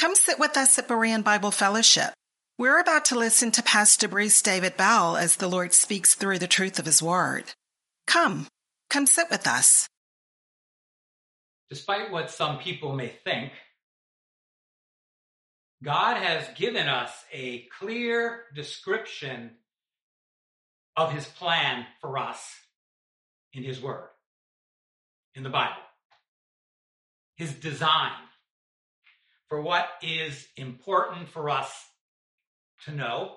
Come sit with us at Berean Bible Fellowship. We're about to listen to Pastor Bruce David Bell as the Lord speaks through the truth of his word. Come sit with us. Despite what some people may think, God has given us a clear description of his plan for us in his word, in the Bible. His design for what is important for us to know,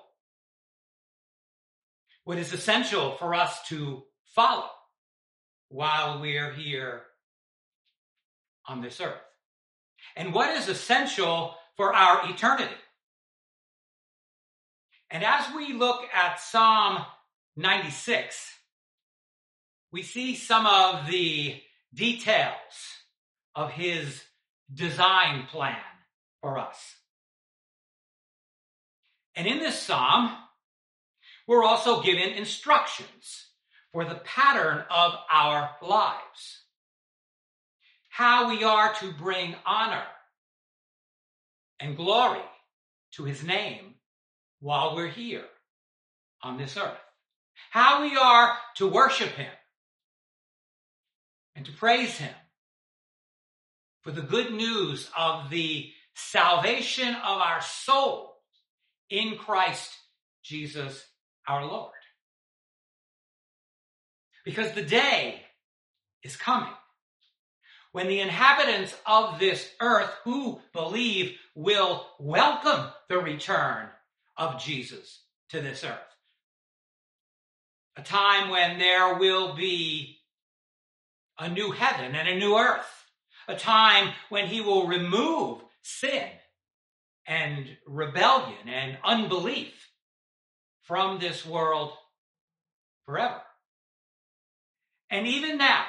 what is essential for us to follow while we're here on this earth, and what is essential for our eternity. And as we look at Psalm 96, we see some of the details of his design plan for us. And in this psalm, we're also given instructions for the pattern of our lives, how we are to bring honor and glory to his name while we're here on this earth, how we are to worship him and to praise him for the good news of the salvation of our souls in Christ Jesus our Lord. Because the day is coming when the inhabitants of this earth who believe will welcome the return of Jesus to this earth. A time when there will be a new heaven and a new earth. A time when he will remove sin and rebellion and unbelief from this world forever. And even now,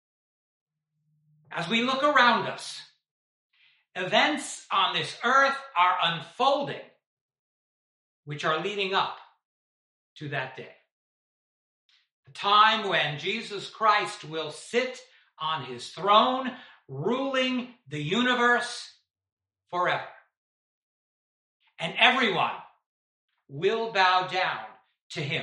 as we look around us, events on this earth are unfolding, which are leading up to that day. The time when Jesus Christ will sit on his throne, ruling the universe forever. And everyone will bow down to him.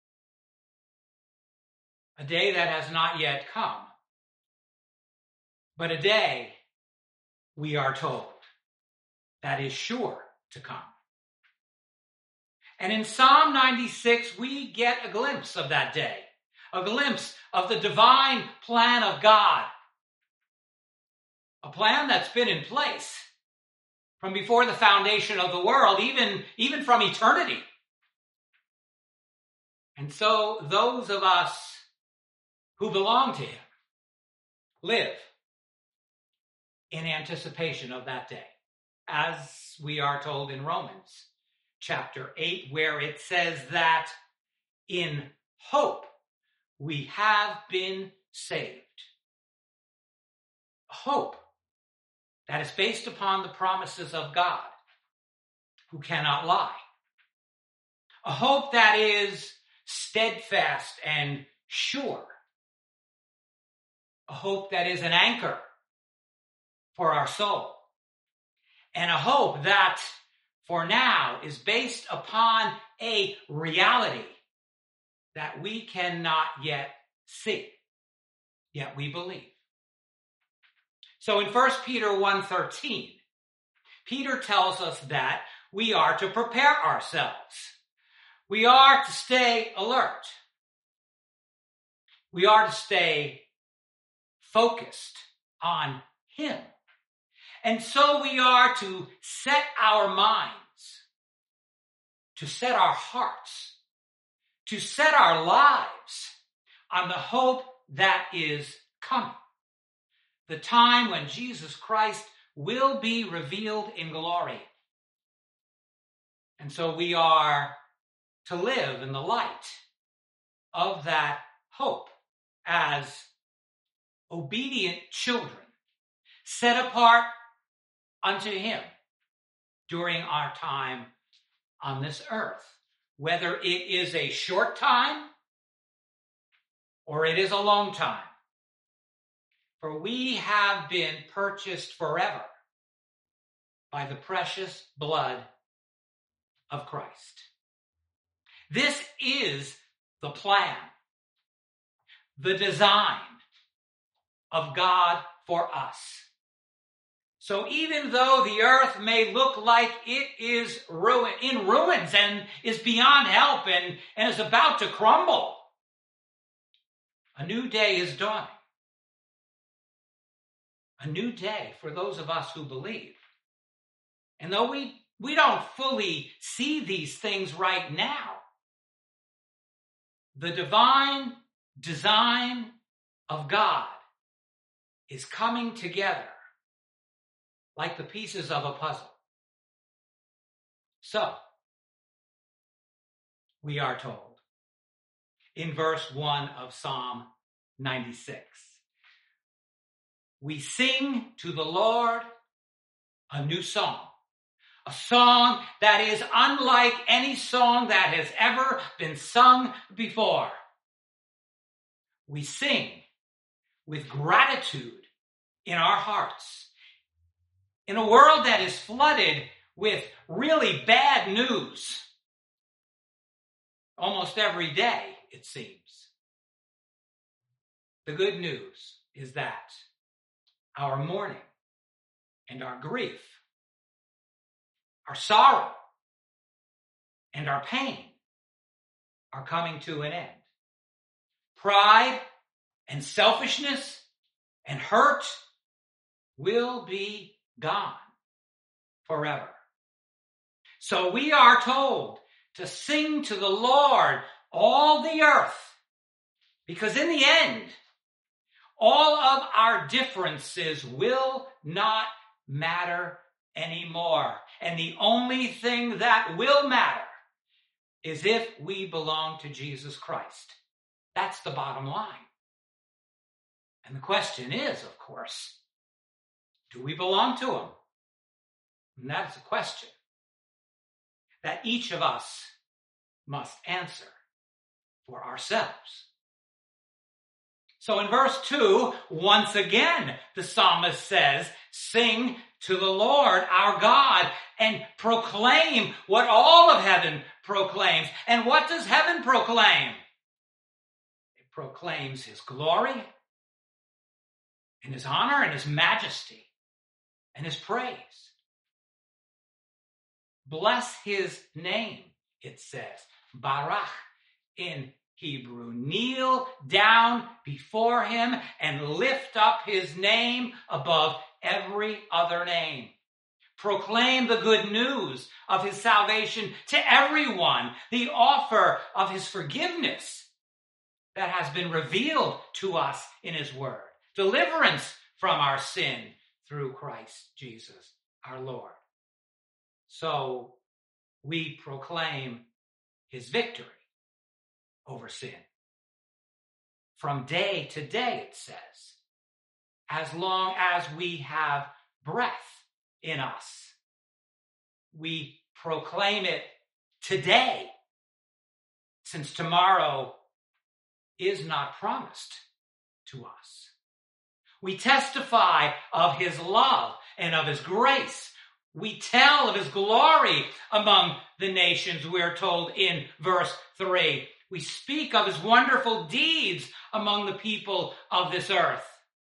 A day that has not yet come, but a day, we are told, that is sure to come. And in Psalm 96, we get a glimpse of that day, a glimpse of the divine plan of God, a plan that's been in place from before the foundation of the world, even from eternity. And so those of us who belong to him live in anticipation of that day, as we are told in Romans chapter 8, where it says that in hope we have been saved. A hope that is based upon the promises of God, who cannot lie. A hope that is steadfast and sure. A hope that is an anchor for our soul. And a hope that, for now, is based upon a reality that we cannot yet see, yet we believe. So in 1 Peter 1:13, Peter tells us that we are to prepare ourselves. We are to stay alert. We are to stay focused on him. And so we are to set our minds, to set our hearts, to set our lives on the hope that is coming. The time when Jesus Christ will be revealed in glory. And so we are to live in the light of that hope as obedient children, set apart unto him during our time on this earth, whether it is a short time or it is a long time. For we have been purchased forever by the precious blood of Christ. This is the plan, the design of God for us. So even though the earth may look like it is in ruins and is beyond help and is about to crumble, a new day is dawning. A new day for those of us who believe. And though we don't fully see these things right now, the divine design of God is coming together like the pieces of a puzzle. So, we are told in verse 1 of Psalm 96, we sing to the Lord a new song, a song that is unlike any song that has ever been sung before. We sing with gratitude in our hearts. In a world that is flooded with really bad news, almost every day, it seems, the good news is that our mourning and our grief, our sorrow and our pain are coming to an end. Pride and selfishness and hurt will be gone forever. So we are told to sing to the Lord all the earth, because in the end, all of our differences will not matter anymore. And the only thing that will matter is if we belong to Jesus Christ. That's the bottom line. And the question is, of course, do we belong to him? And that is a question that each of us must answer for ourselves. So in verse 2, once again, the psalmist says, sing to the Lord our God and proclaim what all of heaven proclaims. And what does heaven proclaim? It proclaims his glory and his honor and his majesty and his praise. Bless his name, it says. Barach in Hebrew. Kneel down before him and lift up his name above every other name. Proclaim the good news of his salvation to everyone, the offer of his forgiveness that has been revealed to us in his word, deliverance from our sin through Christ Jesus our Lord. So we proclaim his victory over sin. From day to day, it says, as long as we have breath in us, we proclaim it today, since tomorrow is not promised to us. We testify of his love and of his grace. We tell of his glory among the nations, we're told in verse 3. We speak of his wonderful deeds among the people of this earth.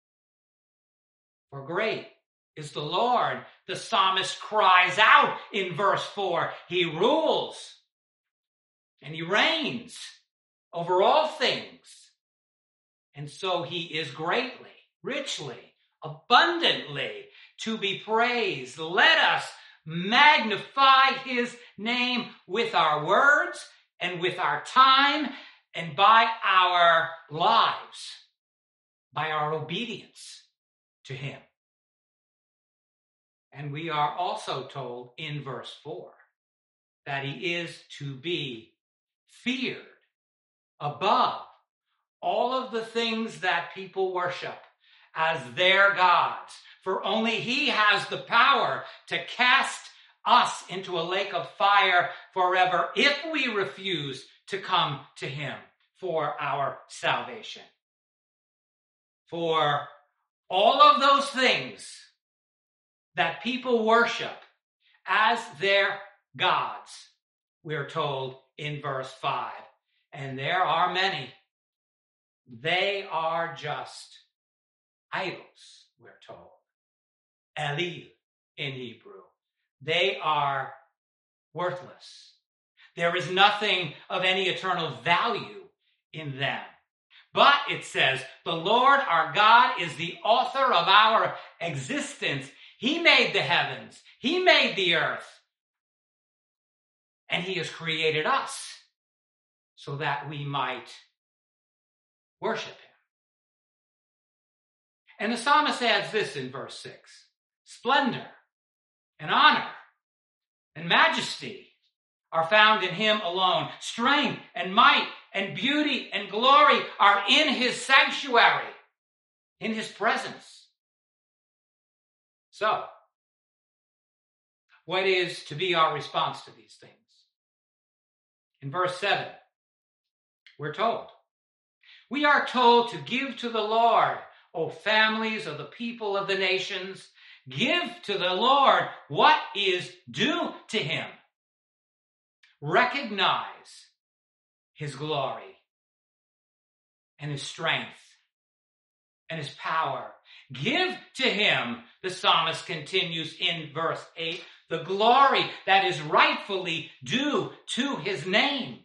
For great is the Lord, the psalmist cries out in verse 4. He rules and he reigns over all things. And so he is greatly, richly, abundantly to be praised. Let us magnify his name with our words and with our time and by our lives, by our obedience to him. And we are also told in verse 4 that he is to be feared above all of the things that people worship as their gods. For only he has the power to cast us into a lake of fire forever if we refuse to come to him for our salvation. For all of those things that people worship as their gods, we're told in verse 5. And there are many. They are just idols, we're told. Elil in Hebrew. They are worthless. There is nothing of any eternal value in them. But it says, the Lord our God is the author of our existence. He made the heavens. He made the earth. And he has created us so that we might worship him. And the psalmist adds this in verse 6. Splendor and honor and majesty are found in him alone. Strength and might and beauty and glory are in his sanctuary, in his presence. So, what is to be our response to these things? In verse 7, we're told, we are told to give to the Lord, O families of the people of the nations, give to the Lord what is due to him. Recognize his glory and his strength and his power. Give to him, the psalmist continues in verse 8, the glory that is rightfully due to his name.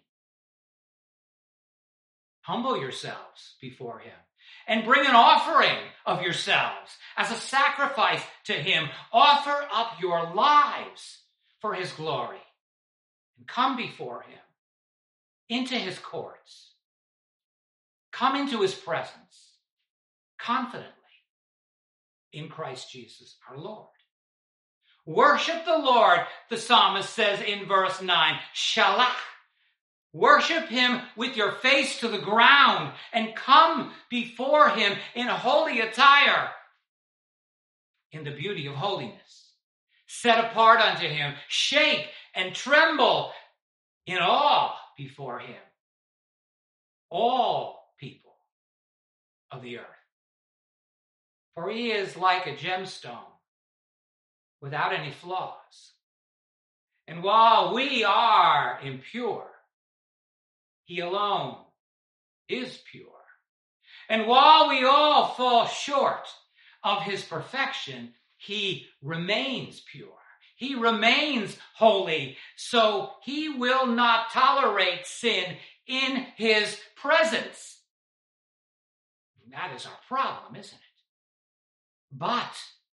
Humble yourselves before him and bring an offering of yourselves as a sacrifice to him. Offer up your lives for his glory and come before him into his courts. Come into his presence confidently in Christ Jesus our Lord. Worship the Lord, the psalmist says in verse 9, Shalach. Worship him with your face to the ground and come before him in holy attire, in the beauty of holiness. Set apart unto him, shake and tremble in awe before him, all people of the earth. For he is like a gemstone without any flaws. And while we are impure, he alone is pure. And while we all fall short of his perfection, he remains pure. He remains holy. So he will not tolerate sin in his presence. And that is our problem, isn't it? But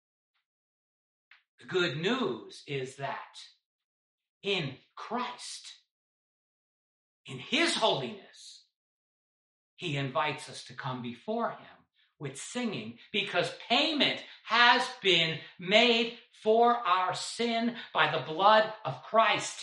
the good news is that in Christ, in his holiness, he invites us to come before him with singing, because payment has been made for our sin by the blood of Christ.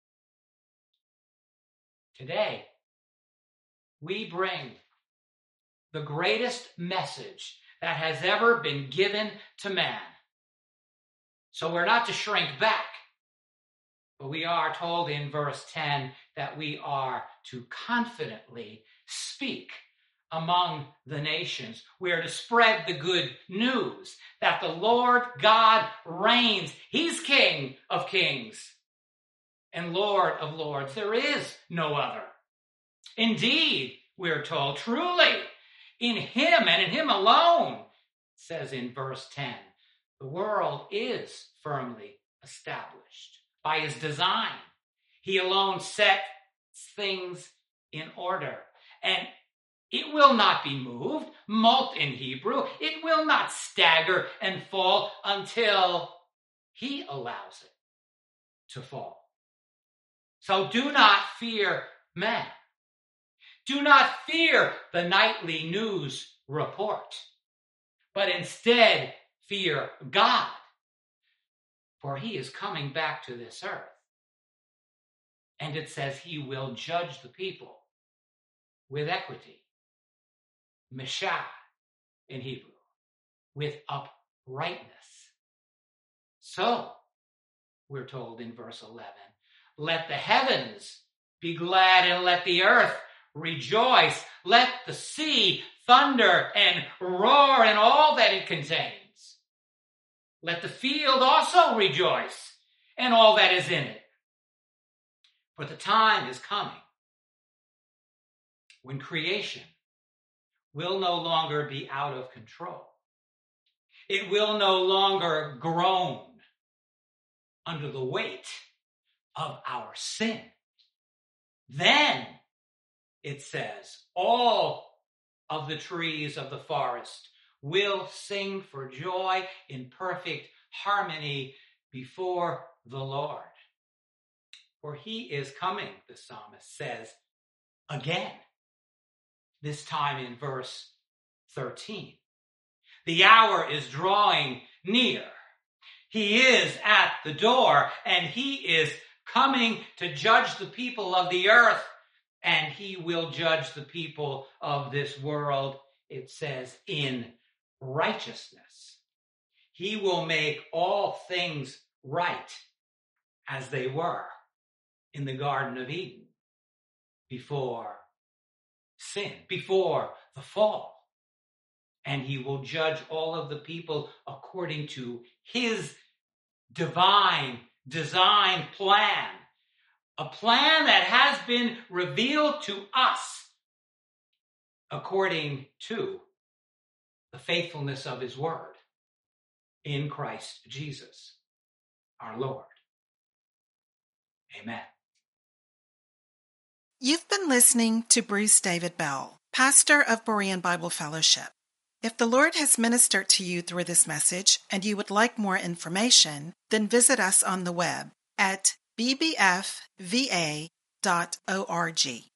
Today, we bring the greatest message that has ever been given to man. So we're not to shrink back, but we are told in verse 10 that we are to confidently speak among the nations. We are to spread the good news that the Lord God reigns. He's King of kings and Lord of lords. There is no other. Indeed, we're told, truly, in him and in him alone, it says in verse 10, the world is firmly established by his design. He alone sets things in order, and it will not be moved, molt in Hebrew. It will not stagger and fall until he allows it to fall. So do not fear man. Do not fear the nightly news report, but instead fear God, for he is coming back to this earth. And it says he will judge the people with equity, meshah in Hebrew, with uprightness. So, we're told in verse 11, let the heavens be glad and let the earth rejoice. Let the sea thunder and roar and all that it contains. Let the field also rejoice and all that is in it. For the time is coming when creation will no longer be out of control. It will no longer groan under the weight of our sin. Then, it says, all of the trees of the forest will sing for joy in perfect harmony before the Lord. For he is coming, the psalmist says, again, this time in verse 13. The hour is drawing near. He is at the door, and he is coming to judge the people of the earth, and he will judge the people of this world, it says, in righteousness. He will make all things right as they were in the Garden of Eden before sin, before the fall. And he will judge all of the people according to his divine design plan, a plan that has been revealed to us according to the faithfulness of his word in Christ Jesus, our Lord. Amen. You've been listening to Bruce David Bell, pastor of Berean Bible Fellowship. If the Lord has ministered to you through this message and you would like more information, then visit us on the web at bbfva.org.